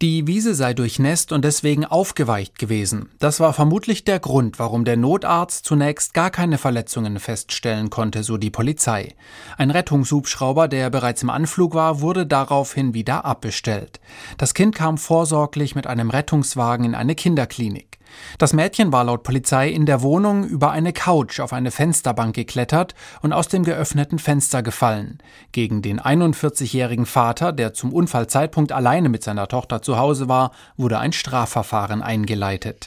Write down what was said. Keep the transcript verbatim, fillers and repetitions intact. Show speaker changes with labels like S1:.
S1: Die Wiese sei durchnässt und deswegen aufgeweicht gewesen. Das war vermutlich der Grund, warum der Notarzt zunächst gar keine Verletzungen feststellen konnte, so die Polizei. Ein Rettungshubschrauber, der bereits im Anflug war, wurde daraufhin wieder abbestellt. Das Kind kam vorsorglich mit einem Rettungswagen in eine Kinderklinik. Das Mädchen war laut Polizei in der Wohnung über eine Couch auf eine Fensterbank geklettert und aus dem geöffneten Fenster gefallen. Gegen den einundvierzigjährigen Vater, der zum Unfallzeitpunkt alleine mit seiner Tochter zu Hause war, wurde ein Strafverfahren eingeleitet.